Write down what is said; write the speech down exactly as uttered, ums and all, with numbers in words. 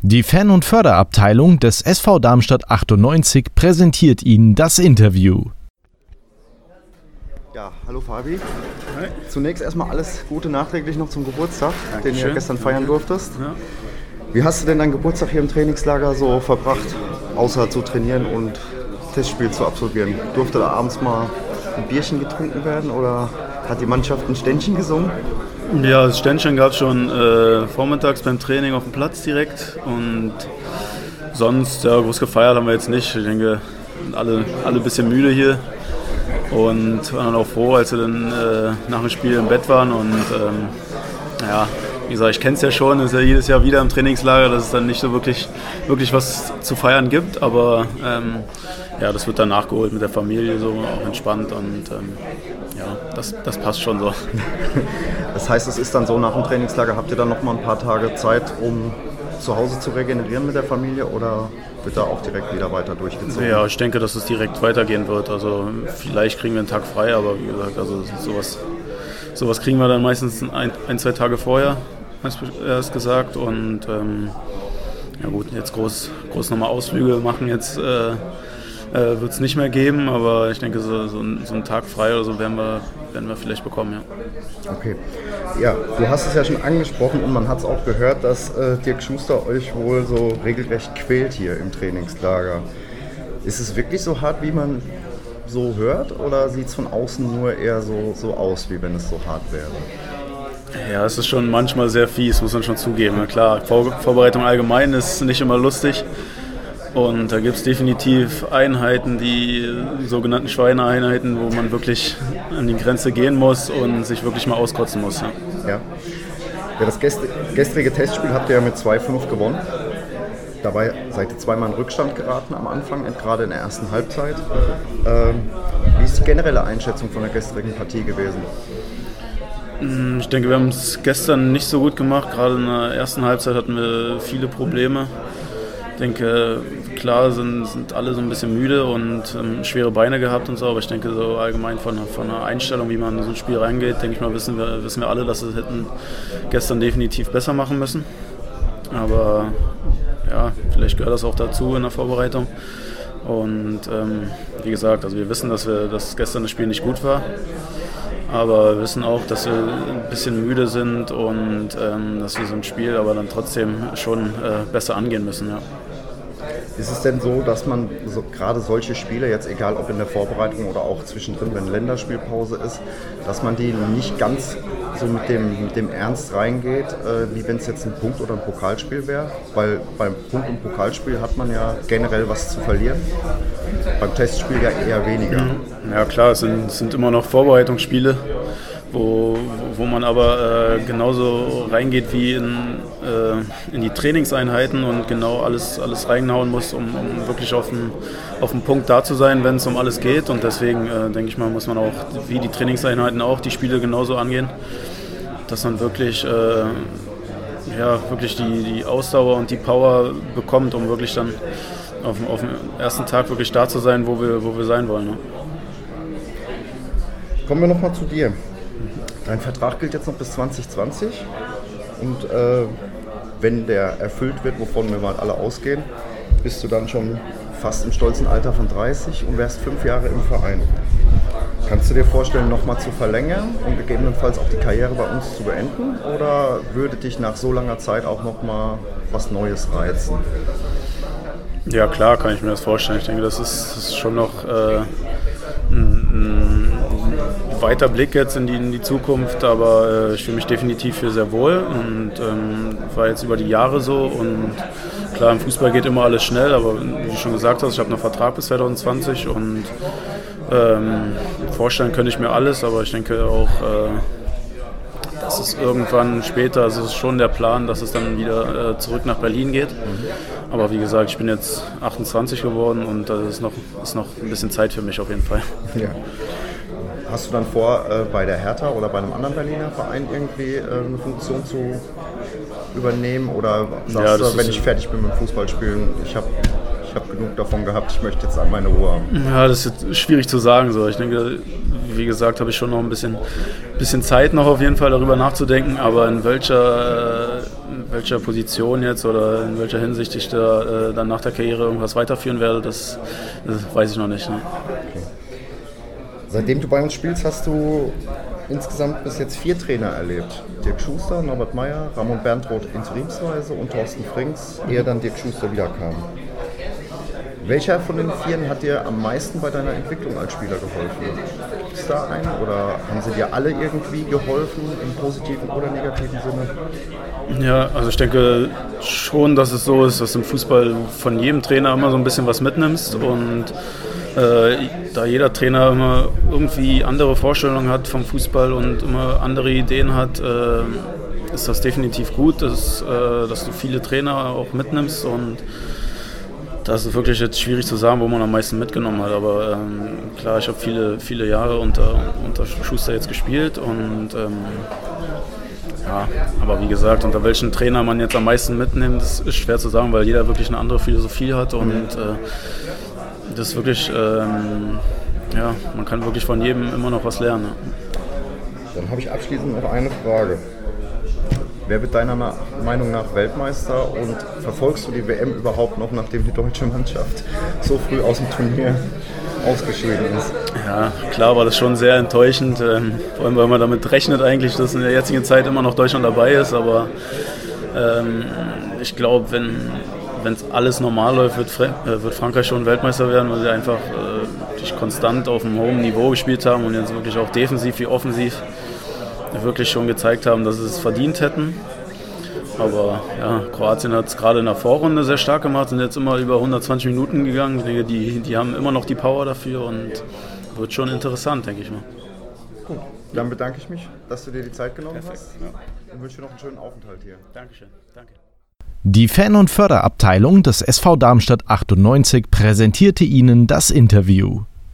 Die Fan- und Förderabteilung des S V Darmstadt achtundneunzig präsentiert Ihnen das Interview. Ja, hallo Fabi. Hi. Zunächst erstmal alles Gute nachträglich noch zum Geburtstag, Dankeschön. den du ja gestern feiern Danke. durftest. Ja. Wie hast du denn deinen Geburtstag hier im Trainingslager so verbracht, außer zu trainieren und Testspiel zu absolvieren? Durfte da abends mal ein Bierchen getrunken werden oder hat die Mannschaft ein Ständchen gesungen? Ja, das Ständchen gab es schon äh, vormittags beim Training auf dem Platz direkt und sonst, ja, groß gefeiert haben wir jetzt nicht. Ich denke, alle, alle ein bisschen müde hier und waren dann auch froh, als wir dann äh, nach dem Spiel im Bett waren und ähm, ja, wie gesagt, ich kenne es ja schon, es ist ja jedes Jahr wieder im Trainingslager, dass es dann nicht so wirklich, wirklich was zu feiern gibt, aber ähm, ja, das wird dann nachgeholt mit der Familie, so auch entspannt und ähm, ja, das, das passt schon so. Das heißt, es ist dann so, nach dem Trainingslager habt ihr dann noch mal ein paar Tage Zeit, um zu Hause zu regenerieren mit der Familie oder wird da auch direkt wieder weiter durchgezogen? Ja, ich denke, dass es direkt weitergehen wird. Also vielleicht kriegen wir einen Tag frei, aber wie gesagt, also sowas, sowas kriegen wir dann meistens ein, ein zwei Tage vorher, erst gesagt. Und ähm, ja gut, jetzt groß, groß nochmal Ausflüge machen jetzt äh, äh, wird es nicht mehr geben, aber ich denke, so, so, ein, so einen Tag frei oder so werden wir, werden wir vielleicht bekommen, ja. Okay. Ja, du hast es ja schon angesprochen und man hat es auch gehört, dass äh, Dirk Schuster euch wohl so regelrecht quält hier im Trainingslager. Ist es wirklich so hart, wie man so hört, oder sieht es von außen nur eher so, so aus, wie wenn es so hart wäre? Ja, es ist schon manchmal sehr fies, muss man schon zugeben. Klar, Vor- Vorbereitung allgemein ist nicht immer lustig. Und da gibt es definitiv Einheiten, die sogenannten Schweineeinheiten, wo man wirklich an die Grenze gehen muss und sich wirklich mal auskotzen muss. Ja, ja. ja das gest- gestrige Testspiel habt ihr ja mit zwei fünf gewonnen. Dabei seid ihr zweimal in Rückstand geraten am Anfang, gerade in der ersten Halbzeit. Ähm, wie ist die generelle Einschätzung von der gestrigen Partie gewesen? Ich denke, wir haben es gestern nicht so gut gemacht. Gerade in der ersten Halbzeit hatten wir viele Probleme. Ich denke, klar sind, sind alle so ein bisschen müde und ähm, schwere Beine gehabt und so, aber ich denke so allgemein von, von der Einstellung, wie man in so ein Spiel reingeht, denke ich mal, wissen wir, wissen wir alle, dass wir es hätten gestern definitiv besser machen müssen. Aber ja, vielleicht gehört das auch dazu in der Vorbereitung. Und ähm, wie gesagt, also wir wissen, dass, wir, dass gestern das Spiel nicht gut war. Aber wir wissen auch, dass wir ein bisschen müde sind und ähm, dass wir so ein Spiel aber dann trotzdem schon äh, besser angehen müssen. Ja. Ist es denn so, dass man so, gerade solche Spiele, jetzt egal ob in der Vorbereitung oder auch zwischendrin, wenn Länderspielpause ist, dass man die nicht ganz so mit dem, mit dem Ernst reingeht, äh, wie wenn es jetzt ein Punkt- oder ein Pokalspiel wäre? Weil beim Punkt- und Pokalspiel hat man ja generell was zu verlieren, beim Testspiel ja eher weniger. Ja klar, es sind, es sind immer noch Vorbereitungsspiele, wo, wo man aber äh, genauso reingeht wie in, äh, in die Trainingseinheiten und genau alles, alles reinhauen muss, um, um wirklich auf den, auf den Punkt da zu sein, wenn es um alles geht. Und deswegen äh, denke ich mal, muss man auch, wie die Trainingseinheiten auch, die Spiele genauso angehen, dass man wirklich, äh, ja, wirklich die, die Ausdauer und die Power bekommt, um wirklich dann auf, auf dem ersten Tag wirklich da zu sein, wo wir, wo wir sein wollen. Ne? Kommen wir nochmal zu dir. Dein Vertrag gilt jetzt noch bis zwanzig zwanzig und äh, wenn der erfüllt wird, wovon wir mal alle ausgehen, bist du dann schon fast im stolzen Alter von dreißig und wärst fünf Jahre im Verein. Kannst du dir vorstellen, nochmal zu verlängern und gegebenenfalls auch die Karriere bei uns zu beenden, oder würde dich nach so langer Zeit auch nochmal was Neues reizen? Ja klar, kann ich mir das vorstellen. Ich denke, das ist, das ist schon noch äh, ein, ein weiter Blick jetzt in die, in die Zukunft, aber äh, ich fühle mich definitiv hier sehr wohl und ähm, war jetzt über die Jahre so und klar, im Fußball geht immer alles schnell, aber wie du schon gesagt hast, ich habe einen Vertrag bis zwanzig zwanzig und ähm, vorstellen könnte ich mir alles, aber ich denke auch, äh, dass es irgendwann später, also es ist schon der Plan, dass es dann wieder äh, zurück nach Berlin geht. Mhm. Aber wie gesagt, ich bin jetzt achtundzwanzig geworden und da ist noch, ist noch ein bisschen Zeit für mich auf jeden Fall. Ja. Hast du dann vor, äh, bei der Hertha oder bei einem anderen Berliner Verein irgendwie äh, eine Funktion zu übernehmen? Oder sagst ja, du, wenn ich fertig bin mit dem Fußballspielen, ich habe ich hab genug davon gehabt, ich möchte jetzt an meine Ruhe haben? Ja, das ist jetzt schwierig zu sagen. So. Ich denke, wie gesagt, habe ich schon noch ein bisschen, bisschen Zeit noch auf jeden Fall darüber nachzudenken, aber in welcher, welcher Position jetzt oder in welcher Hinsicht ich da äh, dann nach der Karriere irgendwas weiterführen werde, das, das weiß ich noch nicht. Ne? Okay. Seitdem du bei uns spielst, hast du insgesamt bis jetzt vier Trainer erlebt. Dirk Schuster, Norbert Meyer, Ramon Berntroth interimsweise und Thorsten Frings, ehe dann Dirk Schuster wiederkam. Welcher von den Vieren hat dir am meisten bei deiner Entwicklung als Spieler geholfen? Gibt es da einen oder haben sie dir alle irgendwie geholfen, im positiven oder negativen Sinne? Ja, also ich denke schon, dass es so ist, dass im Fußball von jedem Trainer immer so ein bisschen was mitnimmst und äh, da jeder Trainer immer irgendwie andere Vorstellungen hat vom Fußball und immer andere Ideen hat, äh, ist das definitiv gut, dass, äh, dass du viele Trainer auch mitnimmst und das ist wirklich jetzt schwierig zu sagen, wo man am meisten mitgenommen hat, aber ähm, klar, ich habe viele, viele Jahre unter, unter Schuster jetzt gespielt und ähm, ja, aber wie gesagt, unter welchen Trainer man jetzt am meisten mitnimmt, das ist schwer zu sagen, weil jeder wirklich eine andere Philosophie hat und äh, das ist wirklich, ähm, ja, man kann wirklich von jedem immer noch was lernen. Dann habe ich abschließend noch eine Frage. Wer wird deiner Meinung nach Weltmeister und verfolgst du die W M überhaupt noch, nachdem die deutsche Mannschaft so früh aus dem Turnier ausgeschieden ist? Ja, klar war das schon sehr enttäuschend, ähm, vor allem weil man damit rechnet eigentlich, dass in der jetzigen Zeit immer noch Deutschland dabei ist, aber ähm, ich glaube, wenn wenn es alles normal läuft, wird, Fra- äh, wird Frankreich schon Weltmeister werden, weil sie einfach äh, konstant auf einem hohen Niveau gespielt haben und jetzt wirklich auch defensiv wie offensiv wirklich schon gezeigt haben, dass sie es verdient hätten. Aber ja, Kroatien hat es gerade in der Vorrunde sehr stark gemacht, sind jetzt immer über hundertzwanzig Minuten gegangen. Ich denke, die, die haben immer noch die Power dafür und wird schon interessant, denke ich mal. Gut, dann bedanke ich mich, dass du dir die Zeit genommen Perfekt, hast ja. und wünsche dir noch einen schönen Aufenthalt hier. Dankeschön, danke. Die Fan- und Förderabteilung des S V Darmstadt achtundneunzig präsentierte Ihnen das Interview.